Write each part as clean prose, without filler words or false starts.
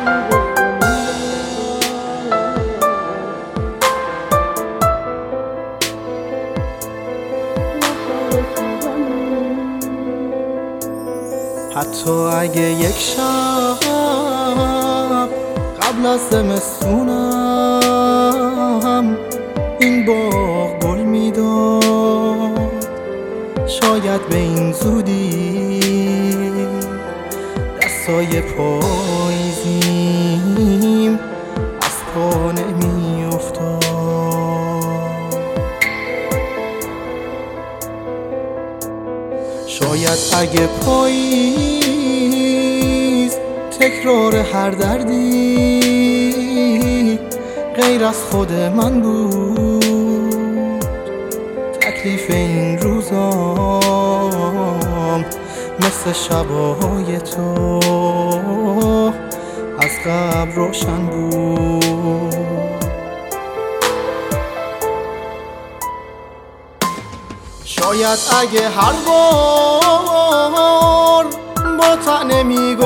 حتی اگه یک شب قبل از زمستونم این باغ گل میداد، شاید به این زودی دستای پاییزیم از پا نمیافتاد. شاید اگه پاییز تکرار هر دردی غیر از خود من بود، تکلیف این روزام مثل شبای تو از قبل روشن بود. شاید اگه هر بار با طعنه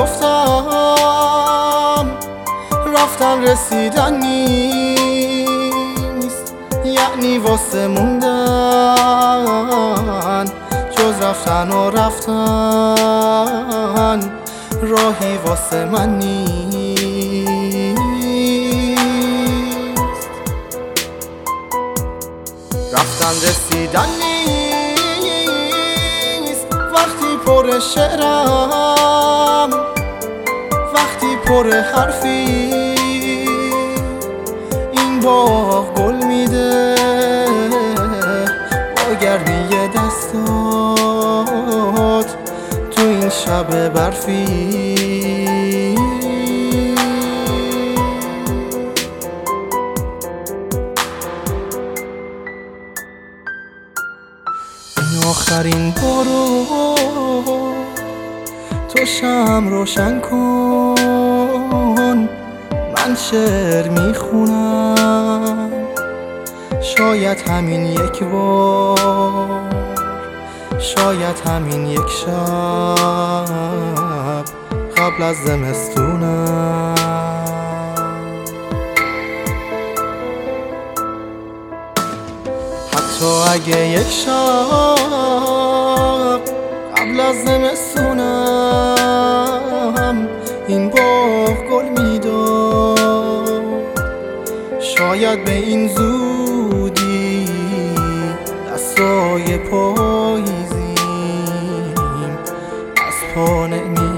میگفتم رفتن رسیدن نیست، یعنی واسه موندن جز رفتن و رفتن راهی واسه من نیست. رفتن رسیدن نیست وقتی پر شعرم، وقتی پر حرفی این باغ گل میده با گرمی دستات تو این شب برفی. این آخرین بارو تو شمع روشن کن، من شعر میخونم، شاید همین یک بار، شاید همین یک شب قبل از زمستونم. حتی اگه یک شب قبل از زمستونم این باغ گل میداد، شاید به این زودی دستای پاییزیم از پا نمی